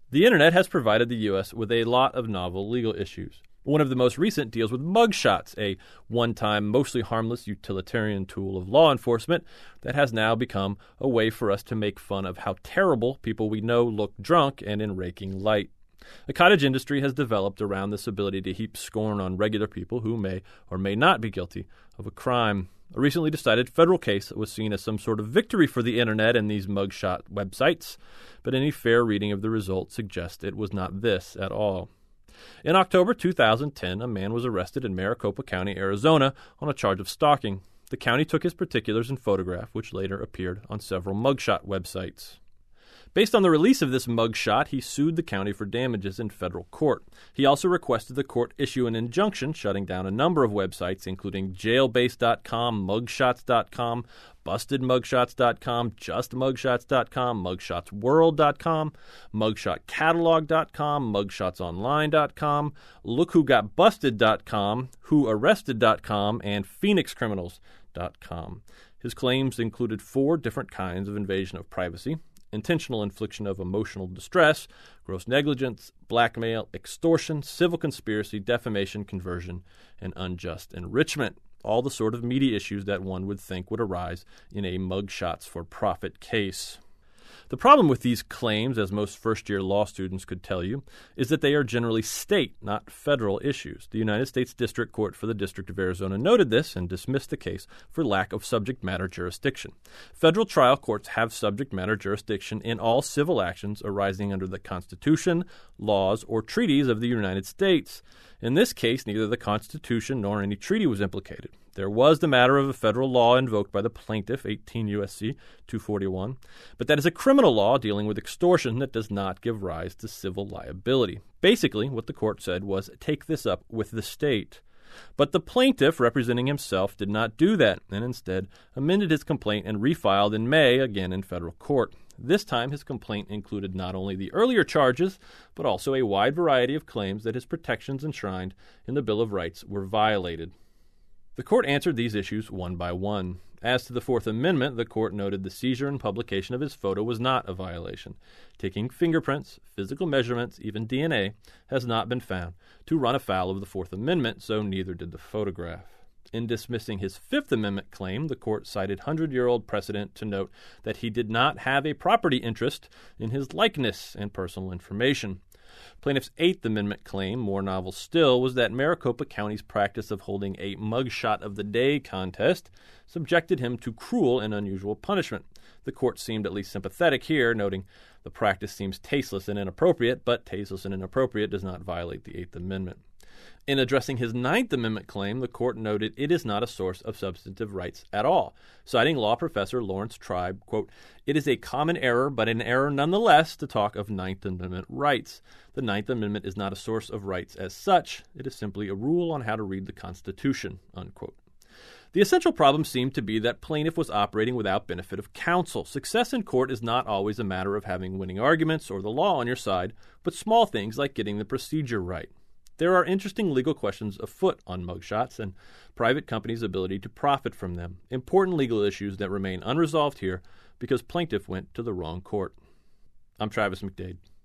The internet has provided the U.S. with a lot of novel legal issues. One of the most recent deals with mugshots, a one-time, mostly harmless utilitarian tool of law enforcement that has now become a way for us to make fun of how terrible people we know look drunk and in raking light. A cottage industry has developed around this ability to heap scorn on regular people who may or may not be guilty of a crime. A recently decided federal case was seen as some sort of victory for the internet and these mugshot websites, but any fair reading of the result suggests it was not this at all. In October 2010, a man was arrested in Maricopa County, Arizona, on a charge of stalking. The county took his particulars and photograph, which later appeared on several mugshot websites. Based on the release of this mugshot, he sued the county for damages in federal court. He also requested the court issue an injunction shutting down a number of websites, including jailbase.com, mugshots.com, bustedmugshots.com, justmugshots.com, mugshotsworld.com, mugshotcatalog.com, mugshotsonline.com, lookwhogotbusted.com, whoarrested.com, and phoenixcriminals.com. His claims included 4 different kinds of invasion of privacy: intentional infliction of emotional distress, gross negligence, blackmail, extortion, civil conspiracy, defamation, conversion, and unjust enrichment. All the sort of media issues that one would think would arise in a mugshots-for-profit case. The problem with these claims, as most first-year law students could tell you, is that they are generally state, not federal issues. The United States District Court for the District of Arizona noted this and dismissed the case for lack of subject matter jurisdiction. Federal trial courts have subject matter jurisdiction in all civil actions arising under the Constitution, laws, or treaties of the United States. In this case, neither the Constitution nor any treaty was implicated. There was the matter of a federal law invoked by the plaintiff, 18 U.S.C. 241, but that is a criminal law dealing with extortion that does not give rise to civil liability. Basically, what the court said was, take this up with the state. But the plaintiff, representing himself, did not do that, and instead amended his complaint and refiled in May, again in federal court. This time, his complaint included not only the earlier charges, but also a wide variety of claims that his protections enshrined in the Bill of Rights were violated. The court answered these issues one by one. As to the Fourth Amendment, the court noted the seizure and publication of his photo was not a violation. Taking fingerprints, physical measurements, even DNA, has not been found to run afoul of the Fourth Amendment, so neither did the photograph. In dismissing his Fifth Amendment claim, the court cited 100-year-old precedent to note that he did not have a property interest in his likeness and personal information. Plaintiff's Eighth Amendment claim, more novel still, was that Maricopa County's practice of holding a mugshot of the day contest subjected him to cruel and unusual punishment. The court seemed at least sympathetic here, noting the practice seems tasteless and inappropriate, but tasteless and inappropriate does not violate the Eighth Amendment. In addressing his Ninth Amendment claim, the court noted it is not a source of substantive rights at all. Citing law professor Lawrence Tribe, quote, "It is a common error, but an error nonetheless, to talk of Ninth Amendment rights. The Ninth Amendment is not a source of rights as such. It is simply a rule on how to read the Constitution," unquote. The essential problem seemed to be that plaintiff was operating without benefit of counsel. Success in court is not always a matter of having winning arguments or the law on your side, but small things like getting the procedure right. There are interesting legal questions afoot on mugshots and private companies' ability to profit from them, important legal issues that remain unresolved here because plaintiff went to the wrong court. I'm Travis McDade.